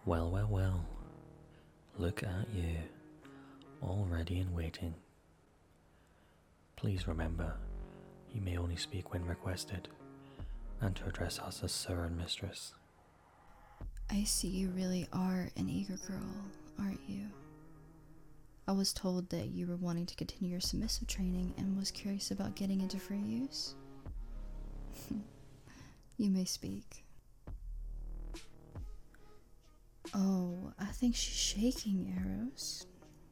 Well, well, well. Look at you, all ready and waiting. Please remember, you may only speak when requested, and to address us as Sir and Mistress. I see you really are an eager girl, aren't you? I was told that you were wanting to continue your submissive training and was curious about getting into free use. You may speak. Oh, I think she's shaking, Arrows.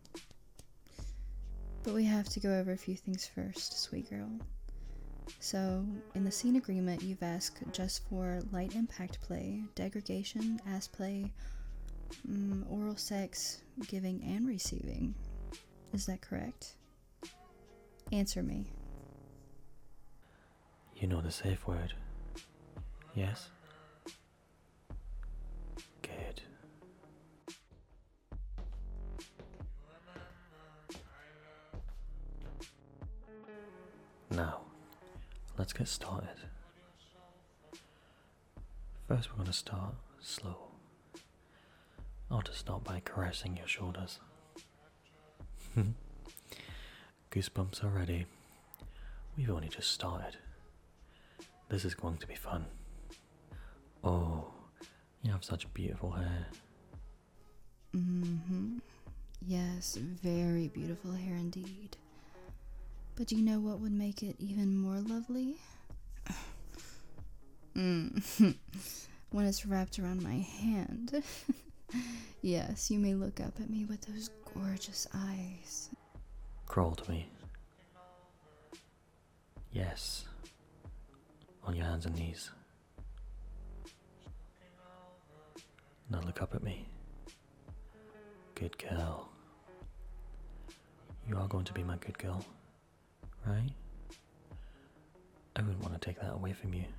But we have to go over a few things first, sweet girl. So, in the scene agreement, you've asked just for light impact play, degradation, ass play, oral sex, giving and receiving. Is that correct? Answer me. You know the safe word. Yes? Good. Now, let's get started. First, we're going to start slow. I'll just start by caressing your shoulders. Goosebumps already. We've only just started. This is going to be fun. Oh, you have such beautiful hair. Yes, very beautiful hair indeed. But do you know what would make it even more lovely? When it's wrapped around my hand. Yes, you may look up at me with those gorgeous eyes. Crawl to me. Yes. On your hands and knees. Now look up at me. Good girl. You are going to be my good girl, right? I wouldn't want to take that away from you.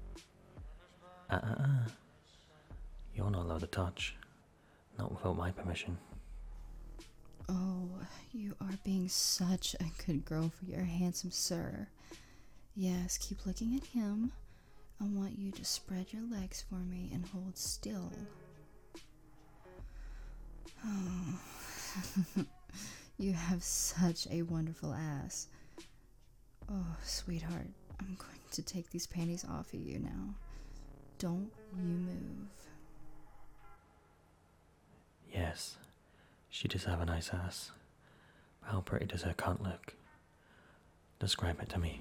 You're not allowed to touch. Not without my permission. Oh, you are being such a good girl for your handsome sir. Yes, keep looking at him. I want you to spread your legs for me and hold still. Oh, you have such a wonderful ass. Oh, sweetheart, I'm going to take these panties off of you now. Don't you move. Yes, she does have a nice ass. But how pretty does her cunt look? Describe it to me.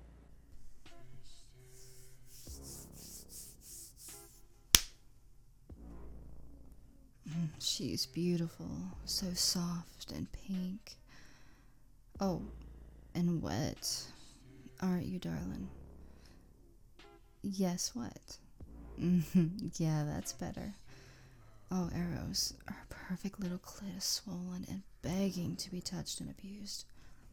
She's beautiful, so soft and pink. Oh, and wet. Aren't you, darling? Yes, what? Yeah, that's better. Oh, Arrows, her perfect little clit is swollen and begging to be touched and abused.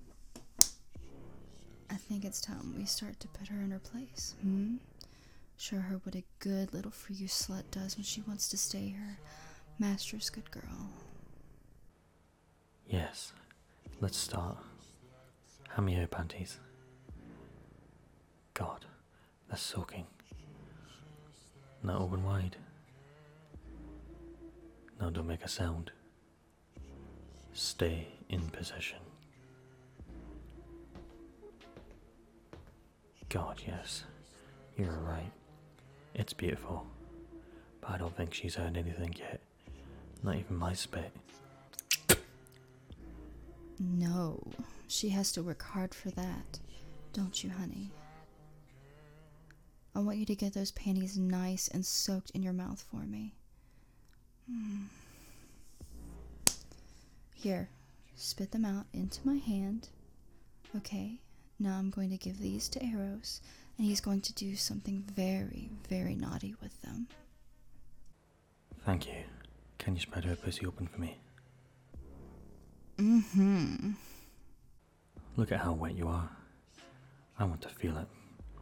I think it's time we start to put her in her place, Show her what a good little for you slut does when she wants to stay her master's good girl. Yes, let's start. Hand me her panties. God, they're soaking. Now open wide. Now don't make a sound. Stay in position. God, yes, you're right. It's beautiful. But I don't think she's heard anything yet. Not even my spit. No, she has to work hard for that. Don't you, honey? I want you to get those panties nice and soaked in your mouth for me. Here, spit them out into my hand. Okay, now I'm going to give these to Arrows, and he's going to do something very, very naughty with them. Thank you. Can you spread her pussy open for me? Look at how wet you are. I want to feel it.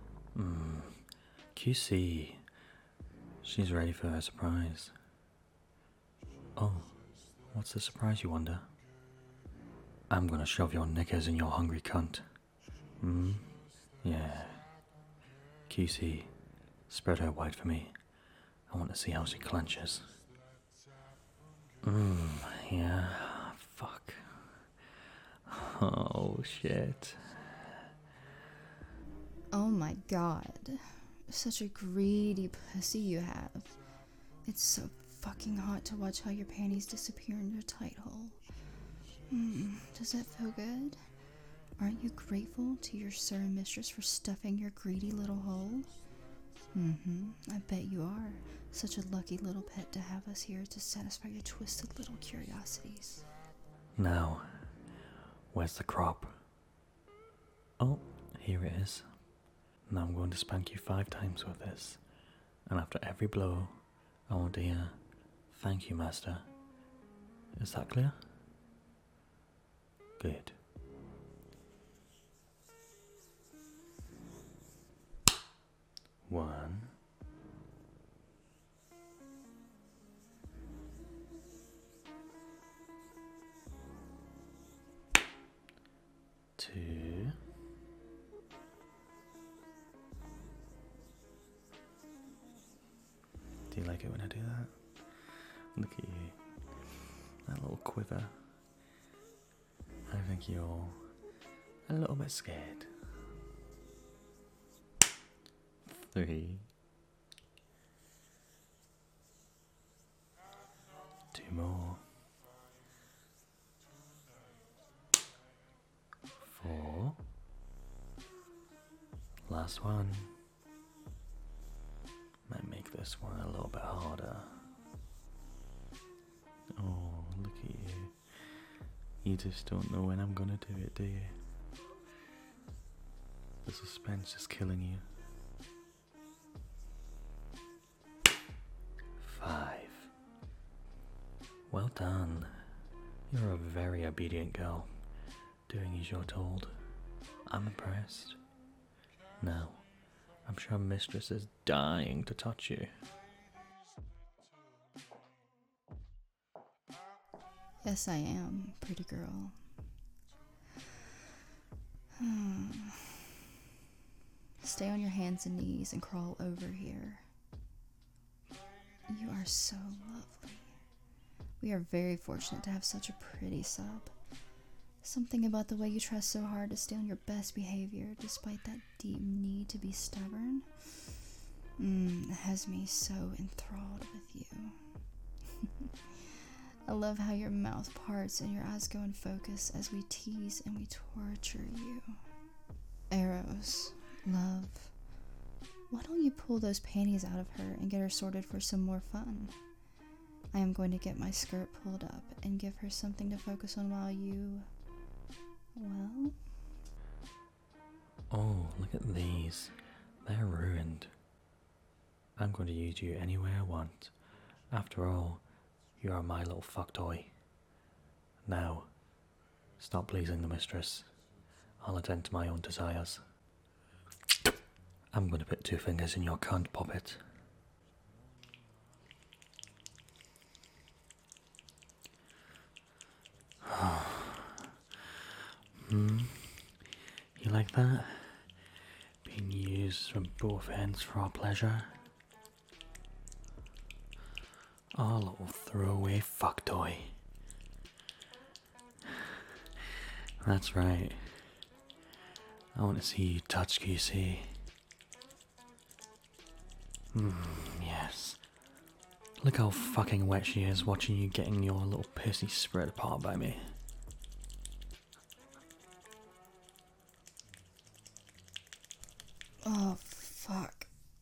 QC. She's ready for her surprise. Oh, what's the surprise, you wonder? I'm gonna shove your knickers in your hungry cunt. Yeah. QC, spread her wide for me. I want to see how she clenches. Yeah, fuck. Oh, shit. Oh my god. Such a greedy pussy you have. It's so fucking hot to watch how your panties disappear in your tight hole. Does that feel good? Aren't you grateful to your sir and mistress for stuffing your greedy little hole? I bet you are. Such a lucky little pet to have us here to satisfy your twisted little curiosities. Now, where's the crop? Oh, here it is. Now I'm going to spank you 5 times with this. And after every blow, I want to hear, "Thank you, master." Is that clear? Good. One. Two. Do you like it when I do that? Look at you. That little quiver. I think you're a little bit scared. 3. 2 more. 4. Last one. Might make this one a little bit harder. Oh, look at you. You just don't know when I'm gonna do it, do you? The suspense is killing you. 5. Well done. You're a very obedient girl, doing as you're told. I'm impressed. Now, I'm sure Mistress is dying to touch you. Yes, I am, pretty girl. Stay on your hands and knees and crawl over here. You are so lovely. We are very fortunate to have such a pretty sub. Something about the way you try so hard to stay on your best behavior despite that deep need to be stubborn has me so enthralled with you. I love how your mouth parts and your eyes go in focus as we tease and we torture you. Eros, love, why don't you pull those panties out of her and get her sorted for some more fun? I am going to get my skirt pulled up and give her something to focus on while you... well... Oh, look at these. They're ruined. I'm going to use you any way I want. After all, you are my little fuck toy. Now, stop pleasing the mistress. I'll attend to my own desires. I'm going to put 2 fingers in your cunt, Poppet. You like that? Being used from both ends for our pleasure? Our little throwaway fuck toy. That's right. I want to see you touch QC. Yes. Look how fucking wet she is watching you getting your little pussy spread apart by me. Oh, fuck.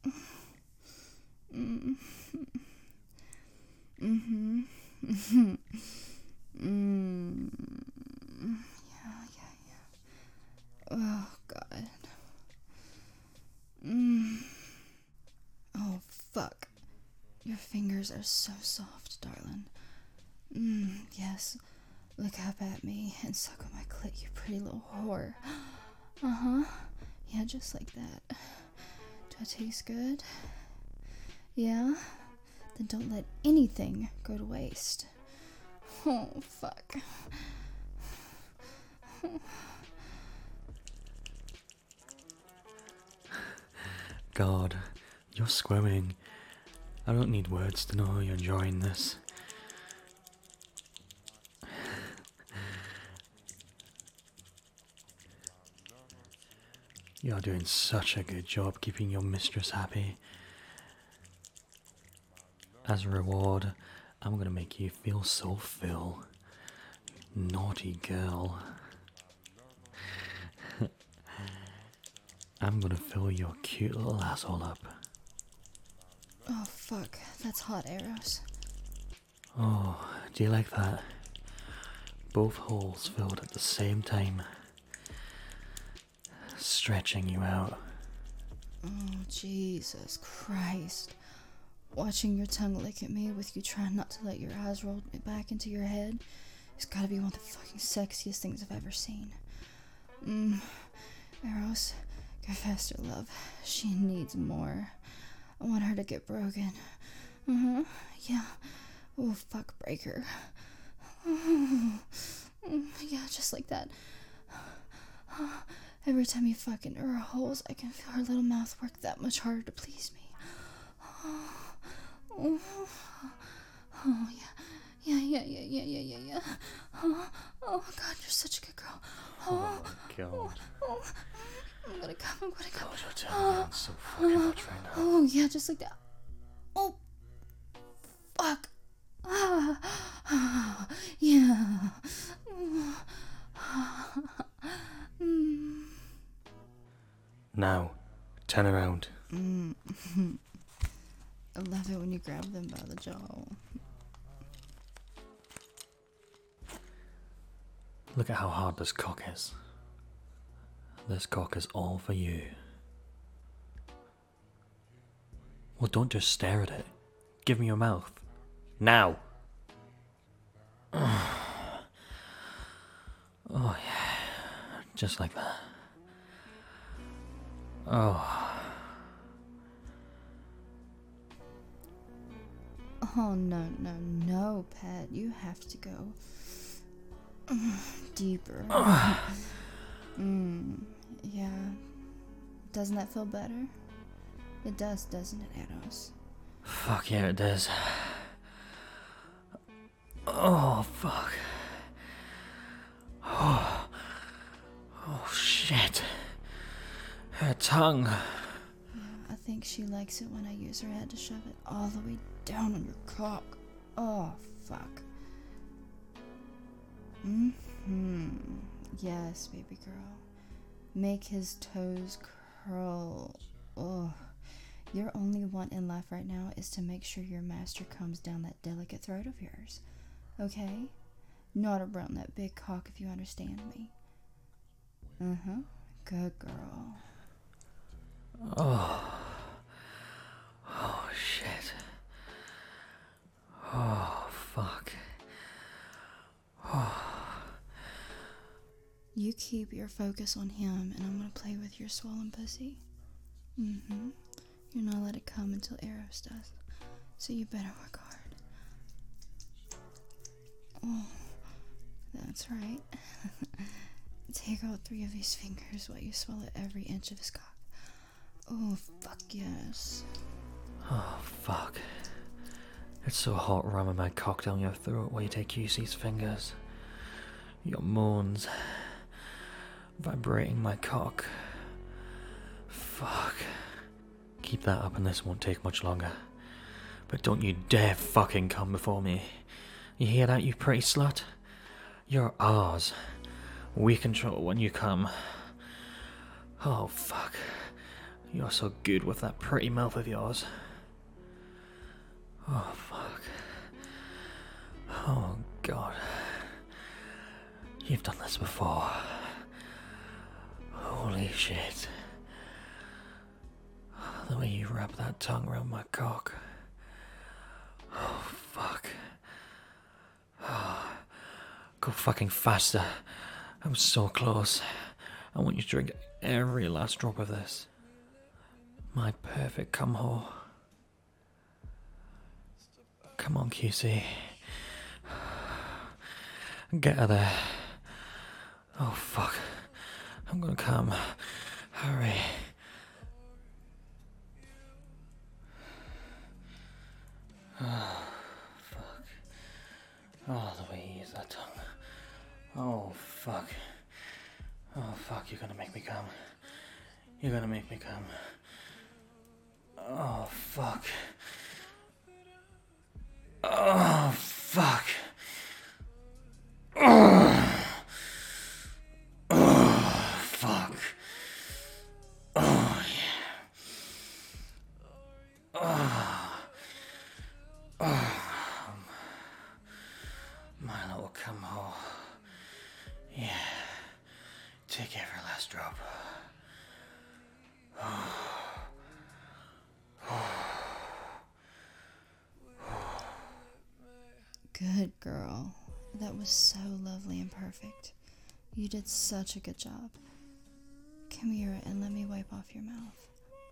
Yeah. Oh, God. Oh, fuck. Your fingers are so soft, darling. Yes. Look up at me and suck on my clit, you pretty little whore. Yeah, just like that. Do I taste good? Yeah? Then don't let anything go to waste. Oh, fuck. God, you're squirming. I don't need words to know you're enjoying this. You're doing such a good job keeping your mistress happy. As a reward, I'm gonna make you feel so full. Naughty girl. I'm gonna fill your cute little asshole up. Oh fuck, that's hot, Eros. Oh, do you like that? Both holes filled at the same time. Stretching you out. Oh, Jesus Christ. Watching your tongue lick at me with you trying not to let your eyes roll back into your head has gotta be one of the fucking sexiest things I've ever seen. Eros, go faster, love. She needs more. I want her to get broken. Yeah. Oh, fuck, break her. Yeah, just like that. Every time you fuck into her holes, I can feel her little mouth work that much harder to please me. Oh, yeah. Oh, God, you're such a good girl. Oh my god. I'm gonna come. God, you're turning me on so fucking much right now. Oh, yeah, just like that. Oh, fuck. Yeah. Now, turn around. I love it when you grab them by the jaw. Look at how hard this cock is. This cock is all for you. Well, don't just stare at it. Give me your mouth. Now! Oh, yeah. Just like that. Oh. Oh, no, Pat. You have to go deeper. Yeah. Doesn't that feel better? It does, doesn't it, Eros? Fuck yeah, it does. Oh, fuck. Oh, shit. Her tongue. Yeah, I think she likes it when I use her head to shove it all the way down on your cock. Oh, fuck. Yes, baby girl. Make his toes curl. Oh. Your only want in life right now is to make sure your master comes down that delicate throat of yours. Okay? Not around that big cock, if you understand me. Good girl. Oh, shit. Oh, fuck. You keep your focus on him, and I'm gonna play with your swollen pussy. You're not let it come until Eros does, so you better work hard. Oh, that's right. Take all 3 of his fingers while you swallow every inch of his cock. Oh, fuck yes. Oh, fuck. It's so hot ramming my cock down your throat while you take QC's fingers. Your moans. Vibrating my cock. Fuck. Keep that up and this won't take much longer. But don't you dare fucking come before me. You hear that, you pretty slut? You're ours. We control when you come. Oh, fuck. You're so good with that pretty mouth of yours. Oh, fuck. Oh, God. You've done this before. Holy shit. The way you wrap that tongue around my cock. Oh, fuck. Oh, go fucking faster. I'm so close. I want you to drink every last drop of this. My perfect cum hole. Come on, QC. Get her there. Oh, fuck. I'm gonna come. Hurry. Oh, fuck. Oh, the way he used that tongue. Oh, fuck. Oh, fuck, you're gonna make me come. You're gonna make me come. Oh, fuck. Oh, fuck. Oh, fuck. Oh, yeah. My little come home. Yeah. Take every last drop. Good girl. That was so lovely and perfect. You did such a good job. Come here and let me wipe off your mouth.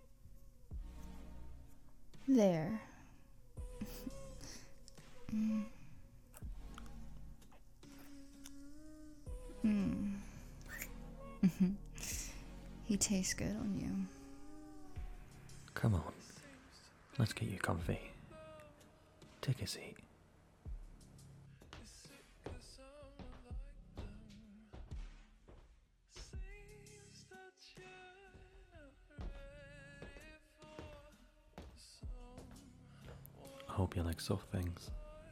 There. He tastes good on you. Come on. Let's get you comfy. Take a seat. I hope you like soft things.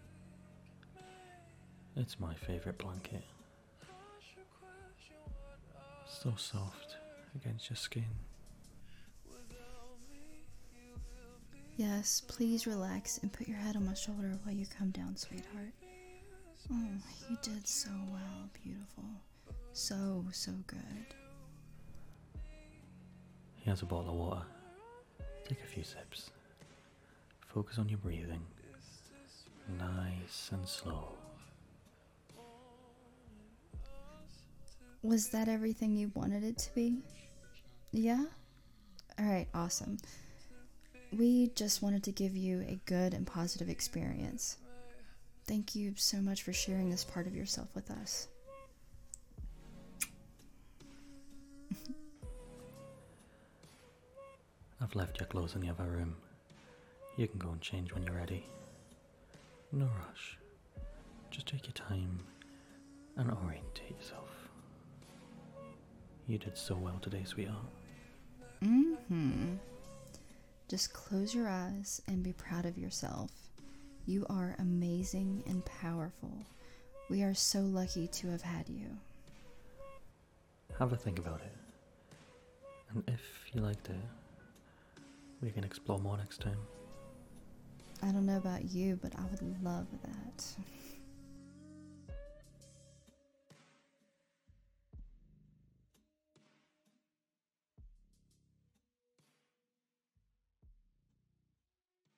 It's my favorite blanket. So soft against your skin. Yes, please relax and put your head on my shoulder while you come down, sweetheart. Oh, you did so well, beautiful. So, so good. Here's a bottle of water. Take a few sips. Focus on your breathing. Nice and slow. Was that everything you wanted it to be? Yeah? Alright, awesome. We just wanted to give you a good and positive experience. Thank you so much for sharing this part of yourself with us. I've left your clothes in the other room. You can go and change when you're ready. No rush. Just take your time and orientate yourself. You did so well today, sweetheart. Just close your eyes and be proud of yourself. You are amazing and powerful. We are so lucky to have had you. Have a think about it. And if you liked it, we can explore more next time. I don't know about you, but I would love that.